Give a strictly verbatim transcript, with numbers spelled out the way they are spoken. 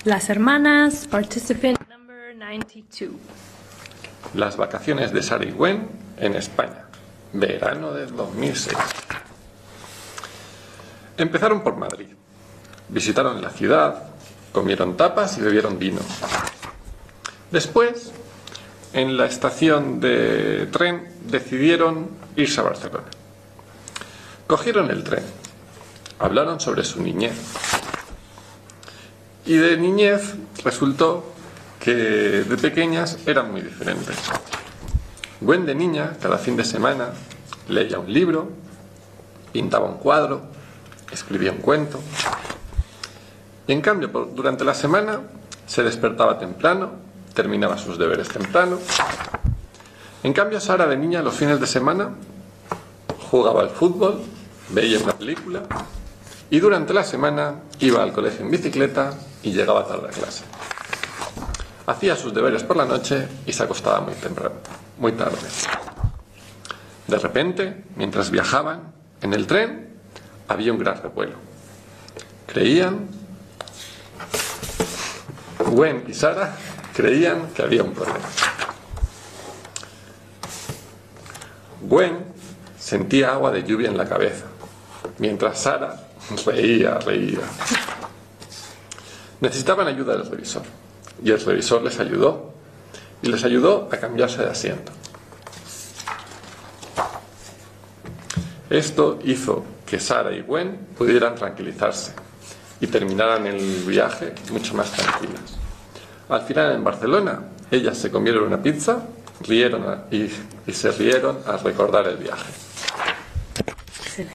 Las hermanas, participant number ninety-two. Las vacaciones de Sara y Gwen en España, verano del dos mil seis. Empezaron por Madrid. Visitaron la ciudad, comieron tapas y bebieron vino. Después, en la estación de tren, decidieron irse a Barcelona. Cogieron el tren, hablaron sobre su niñez. Y de niñez resultó que de pequeñas eran muy diferentes. Gwen de niña, cada fin de semana, leía un libro, pintaba un cuadro, escribía un cuento. Y en cambio, durante la semana, se despertaba temprano, terminaba sus deberes temprano. En cambio, Sara de niña, los fines de semana, jugaba al fútbol, veía una película y durante la semana iba al colegio en bicicleta y llegaba tarde a clase. Hacía sus deberes por la noche y se acostaba muy temprano, muy tarde. De repente, mientras viajaban en el tren, había un gran revuelo. Creían, Gwen y Sara creían que había un problema. Gwen sentía agua de lluvia en la cabeza, mientras Sara reía, reía. Necesitaban ayuda del revisor, y el revisor les ayudó, y les ayudó a cambiarse de asiento. Esto hizo que Sara y Gwen pudieran tranquilizarse y terminaran el viaje mucho más tranquilas. Al final, en Barcelona, ellas se comieron una pizza, rieron a, y, y se rieron al recordar el viaje.